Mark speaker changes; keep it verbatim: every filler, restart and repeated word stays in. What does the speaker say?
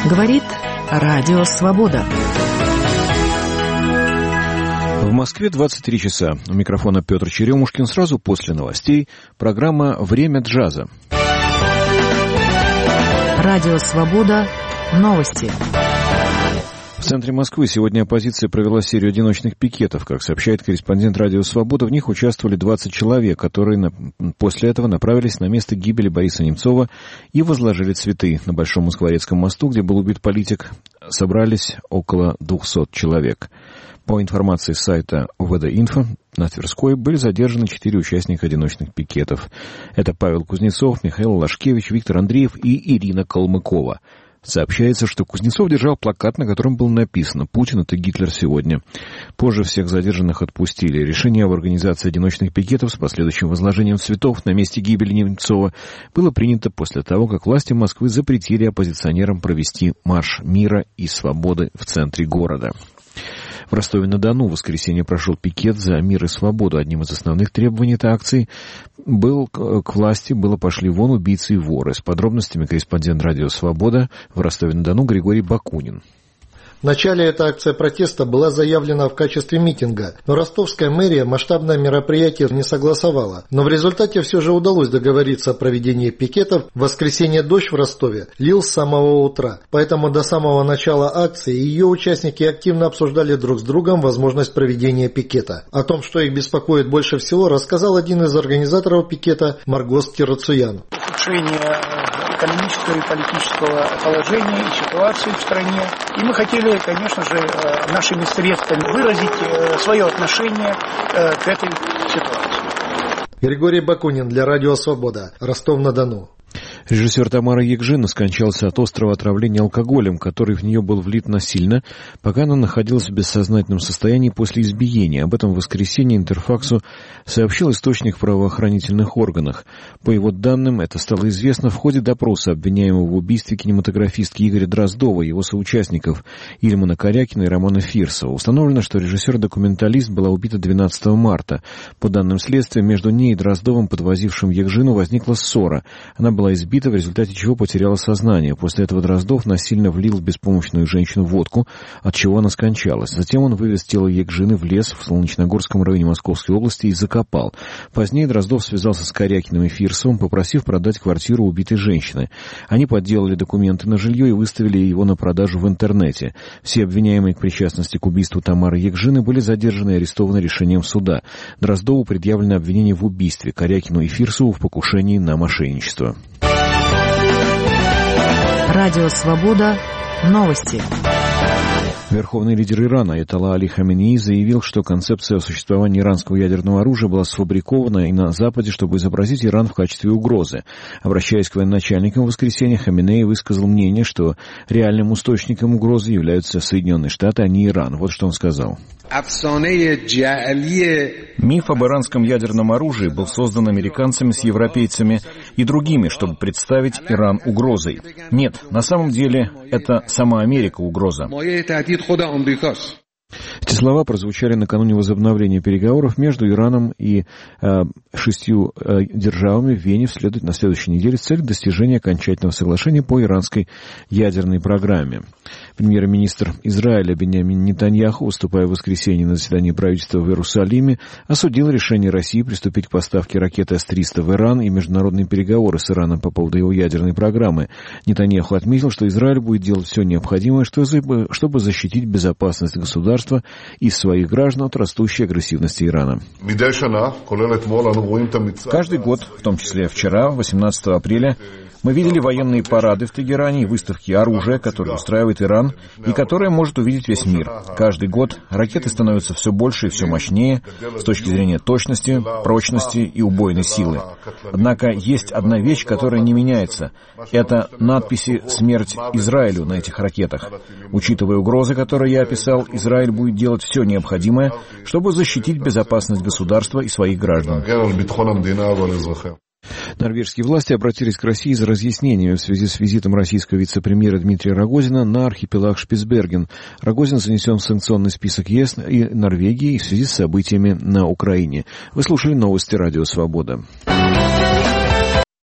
Speaker 1: Говорит Радио Свобода.
Speaker 2: В Москве двадцать три часа. У микрофона Петр Черемушкин. Сразу после новостей программа «Время джаза».
Speaker 1: Радио Свобода. Новости.
Speaker 2: В центре Москвы сегодня оппозиция провела серию одиночных пикетов. Как сообщает корреспондент Радио Свобода, в них участвовали двадцать человек, которые на... после этого направились на место гибели Бориса Немцова и возложили цветы. На Большом Москворецком мосту, где был убит политик, собрались около двухсот человек. По информации с сайта ОВД-Инфо, на Тверской были задержаны четыре участника одиночных пикетов. Это Павел Кузнецов, Михаил Лашкевич, Виктор Андреев и Ирина Калмыкова. Сообщается, что Кузнецов держал плакат, на котором было написано «Путин – это Гитлер сегодня». Позже всех задержанных отпустили. Решение об организации одиночных пикетов с последующим возложением цветов на месте гибели Немцова было принято после того, как власти Москвы запретили оппозиционерам провести марш мира и свободы в центре города. В Ростове-на-Дону в воскресенье прошел пикет за мир и свободу. Одним из основных требований этой акции был, к власти было «Пошли вон убийцы и воры». С подробностями корреспондент Радио Свобода в Ростове-на-Дону Григорий Бакунин.
Speaker 3: Вначале эта акция протеста была заявлена в качестве митинга, но ростовская мэрия масштабное мероприятие не согласовала. Но в результате все же удалось договориться о проведении пикетов. В воскресенье дождь в Ростове лил с самого утра, поэтому до самого начала акции ее участники активно обсуждали друг с другом возможность проведения пикета. О том, что их беспокоит больше всего, рассказал один из организаторов пикета Маргос Кирацуян.
Speaker 4: Ухудшение экономического и политического положения и ситуации в стране. И мы хотели, конечно же, нашими средствами выразить свое отношение к этой ситуации.
Speaker 3: Григорий Бакунин для Радио Свобода, Ростов-на-Дону.
Speaker 2: Режиссер Тамара Егжина скончался от острого отравления алкоголем, который в нее был влит насильно, пока она находилась в бессознательном состоянии после избиения. Об этом в воскресенье Интерфаксу сообщил источник в правоохранительных органах. По его данным, это стало известно в ходе допроса обвиняемого в убийстве кинематографистки Игоря Дроздова и его соучастников Ильмана Корякина и Романа Фирсова. Установлено, что режиссер-документалист была убита двенадцатого марта. По данным следствия, между ней и Дроздовым, подвозившим Егжину, возникла ссора. Она была избита, в результате чего потеряла сознание. После этого Дроздов насильно влил в беспомощную женщину водку, от чего она скончалась. Затем он вывез тело Егжины в лес в Солнечногорском районе Московской области и закопал. Позднее Дроздов связался с Корякиным и Фирсовым, попросив продать квартиру убитой женщины. Они подделали документы на жилье и выставили его на продажу в интернете. Все обвиняемые к причастности к убийству Тамары Егжины были задержаны и арестованы решением суда. Дроздову предъявлено обвинение в убийстве, Корякину и Фирсову в покушении на мошенничество.
Speaker 1: Радио Свобода. Новости.
Speaker 2: Верховный лидер Ирана Аятолла Али Хаменеи заявил, что концепция о существовании иранского ядерного оружия была сфабрикована и на Западе, чтобы изобразить Иран в качестве угрозы. Обращаясь к военачальникам в воскресенье, Хаменеи высказал мнение, что реальным источником угрозы являются Соединенные Штаты, а не Иран. Вот что он сказал.
Speaker 5: Миф об иранском ядерном оружии был создан американцами с европейцами и другими, чтобы представить Иран угрозой. Нет, на самом деле это сама Америка угроза.
Speaker 2: Эти слова прозвучали накануне возобновления переговоров между Ираном и э, шестью э, державами в Вене вслед... на следующей неделе с целью достижения окончательного соглашения по иранской ядерной программе. Премьер-министр Израиля Биньямин Нетаньяху, выступая в воскресенье на заседании правительства в Иерусалиме, осудил решение России приступить к поставке ракеты эс триста в Иран и международные переговоры с Ираном по поводу его ядерной программы. Нетаньяху отметил, что Израиль будет делать все необходимое, чтобы защитить безопасность государства и своих граждан от растущей агрессивности Ирана.
Speaker 5: Каждый год, в том числе вчера, восемнадцатого апреля, мы видели военные парады в Тегеране и выставки оружия, которые устраивает Иран и которое может увидеть весь мир. Каждый год ракеты становятся все больше и все мощнее с точки зрения точности, прочности и убойной силы. Однако есть одна вещь, которая не меняется. Это надписи «Смерть Израилю» на этих ракетах. Учитывая угрозы, которые я описал, Израиль будет делать все необходимое, чтобы защитить безопасность государства и своих граждан.
Speaker 2: Норвежские власти обратились к России за разъяснениями в связи с визитом российского вице-премьера Дмитрия Рогозина на архипелаг Шпицберген. Рогозин занесен в санкционный список ЕС и Норвегии в связи с событиями на Украине. Вы слушали новости Радио Свобода.